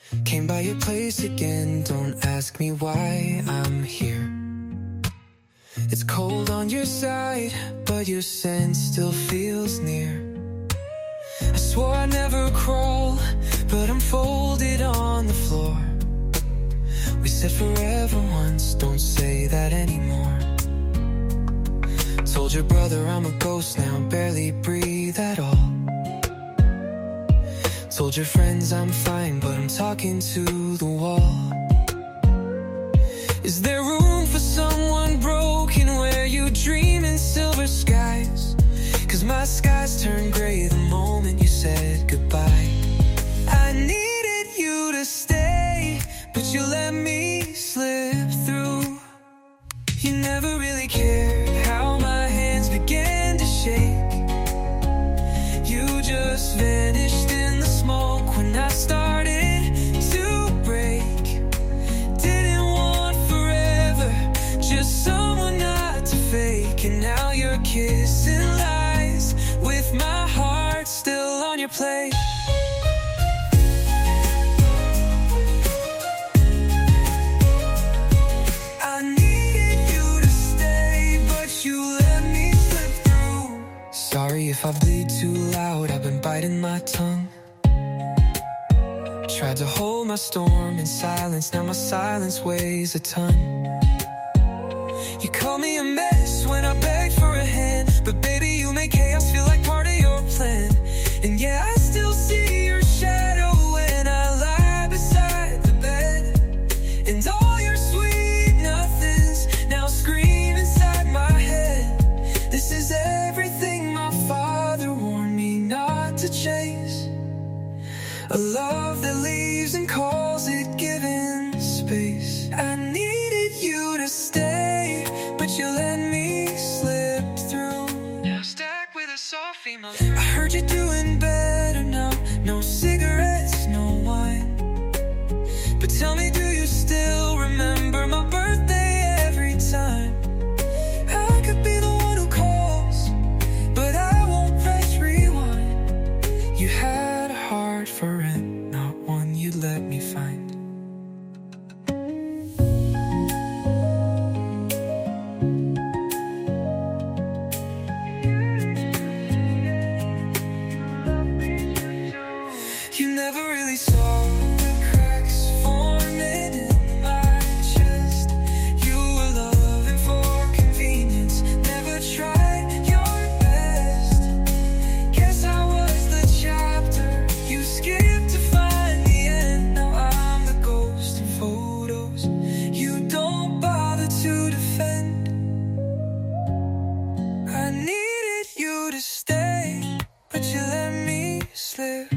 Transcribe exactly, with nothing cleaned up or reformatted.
Came by your place again, don't ask me why I'm here. It's cold on your side, but your scent still feels near. I swore I'd never crawl, but I'm folded on the floor. We said forever once, don't say that anymore. Told your brother I'm a ghost now, barely breathe at all. Told your friends I'm fine, but I'm talking to the wall. Is there room for someone broken where you dream in silver skies? Cause my skies turned gray the moment you said goodbye. I needed you to stay, but you let me slip through. You never really cared how my hands began to shake. You just vanished in the smoke when I started to break. Didn't want forever, just someone not to fake. And now you're kissing lies with my heart still on your plate. I needed you to stay, but you let me slip through. Sorry if I bleed too loud, I've been biting my tongue. Tried to hold my storm in silence, now my silence weighs a ton. You call me a mess when I beg for a hand, but baby you make chaos feel like part of your plan. And yeah, I still see your shadow when I lie beside the bed. And all your sweet nothings now scream inside my head. This is everything my father warned me not to chase. A love that leaves and calls it giving space. I needed you to stay, but you let me slip through. Now stacked with a soft female. I heard you're doing better now. No cigarettes, no wine. But tell me, do you still remember my birthday every time? I could be the one who calls, but I won't press rewind. You had a heart for it, not one you'd let me find. You never really saw the cracks forming in my chest. You were loving for convenience, never tried your best. Guess I was the chapter you skipped to find the end. Now I'm the ghost in photos you don't bother to defend. I needed you to stay, but you let me slip